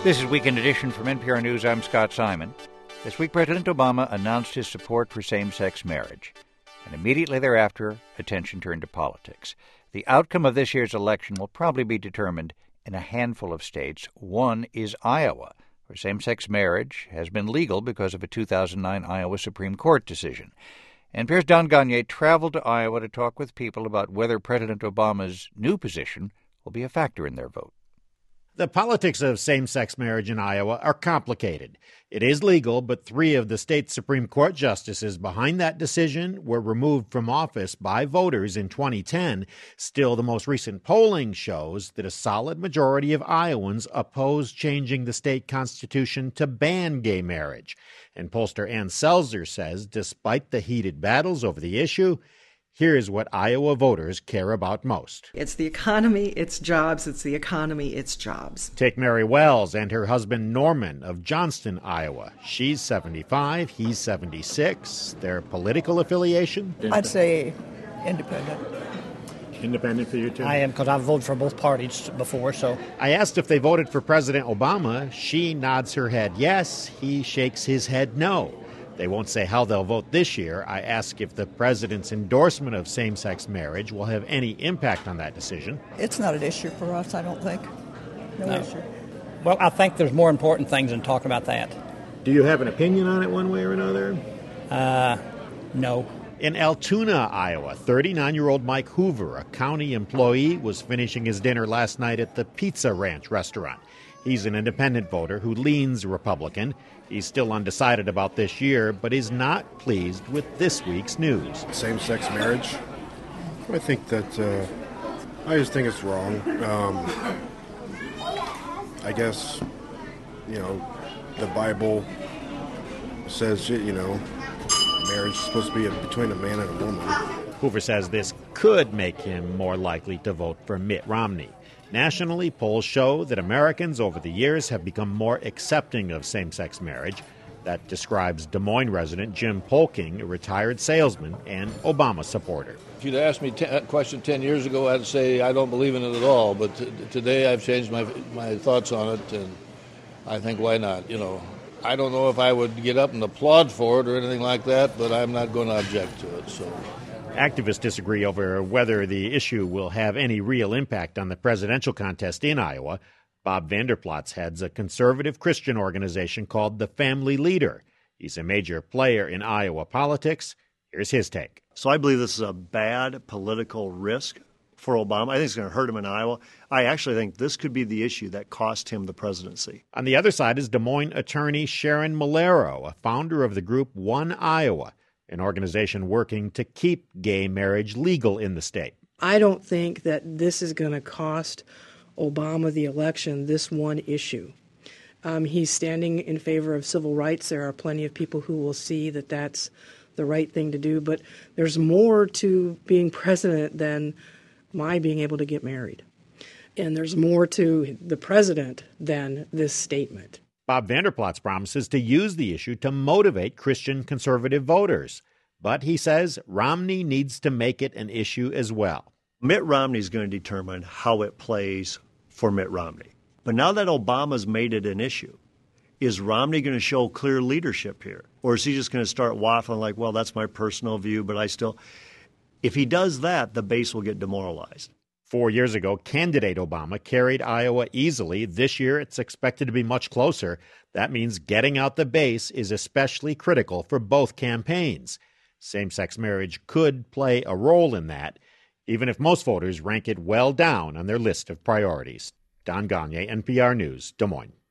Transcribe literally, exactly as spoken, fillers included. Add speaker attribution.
Speaker 1: This is Weekend Edition from N P R News. I'm Scott Simon. This week, President Obama announced his support for same-sex marriage. And immediately thereafter, attention turned to politics. The outcome of this year's election will probably be determined in a handful of states. One is Iowa, where same-sex marriage has been legal because of a two thousand nine Iowa Supreme Court decision. N P R's Don Gonyea traveled to Iowa to talk with people about whether President Obama's new position will be a factor in their vote.
Speaker 2: The politics of same-sex marriage in Iowa are complicated. It is legal, but three of the state's Supreme Court justices behind that decision were removed from office by voters in twenty ten. Still, the most recent polling shows that a solid majority of Iowans oppose changing the state constitution to ban gay marriage. And pollster Ann Selzer says, despite the heated battles over the issue, here's what Iowa voters care about most.
Speaker 3: It's the economy, it's jobs. It's the economy, it's jobs.
Speaker 2: Take Mary Wells and her husband Norman of Johnston, Iowa. She's seventy-five, he's seventy-six. Their political affiliation?
Speaker 4: I'd say independent.
Speaker 2: Independent for you too?
Speaker 5: I am, because I've voted for both parties before, so.
Speaker 2: I asked if they voted for President Obama. She nods her head yes. He shakes his head no. They won't say how they'll vote this year. I ask if the president's endorsement of same-sex marriage will have any impact on that decision.
Speaker 4: It's not an issue for us, I don't think. No, no. issue.
Speaker 5: Well, I think there's more important things than talking about that.
Speaker 2: Do you have an opinion on it one way or another?
Speaker 5: Uh, no.
Speaker 2: In Altoona, Iowa, thirty-nine-year-old Mike Hoover, a county employee, was finishing his dinner last night at the Pizza Ranch restaurant. He's an independent voter who leans Republican. He's still undecided about this year, but is not pleased with this week's news.
Speaker 6: Same-sex marriage, I think that, uh, I just think it's wrong. Um, I guess, you know, the Bible says, you know, marriage is supposed to be between a man and a woman.
Speaker 2: Hoover says this could make him more likely to vote for Mitt Romney. Nationally, polls show that Americans over the years have become more accepting of same-sex marriage. That describes Des Moines resident Jim Polking, a retired salesman and Obama supporter.
Speaker 7: If you'd asked me that question ten years ago, I'd say I don't believe in it at all. But t- today I've changed my my thoughts on it, and I think why not? You know, I don't know if I would get up and applaud for it or anything like that, but I'm not going to object to it. So.
Speaker 2: Activists disagree over whether the issue will have any real impact on the presidential contest in Iowa. Bob Vanderplots heads a conservative Christian organization called The Family Leader. He's a major player in Iowa politics. Here's his take.
Speaker 8: So I believe this is a bad political risk for Obama. I think it's going to hurt him in Iowa. I actually think this could be the issue that cost him the presidency.
Speaker 2: On the other side is Des Moines attorney Sharon Malero, a founder of the group One Iowa, an organization working to keep gay marriage legal in the state.
Speaker 9: I don't think that this is going to cost Obama the election, this one issue. Um, he's standing in favor of civil rights. There are plenty of people who will see that that's the right thing to do. But there's more to being president than my being able to get married. And there's more to the president than this statement.
Speaker 2: Bob Vanderplots promises to use the issue to motivate Christian conservative voters. But he says Romney needs to make it an issue as well.
Speaker 8: Mitt Romney is going to determine how it plays for Mitt Romney. But now that Obama's made it an issue, is Romney going to show clear leadership here? Or is he just going to start waffling like, well, that's my personal view, but I still... If he does that, the base will get demoralized.
Speaker 2: Four years ago, candidate Obama carried Iowa easily. This year, it's expected to be much closer. That means getting out the base is especially critical for both campaigns. Same-sex marriage could play a role in that, even if most voters rank it well down on their list of priorities. Don Gonyea, N P R News, Des Moines.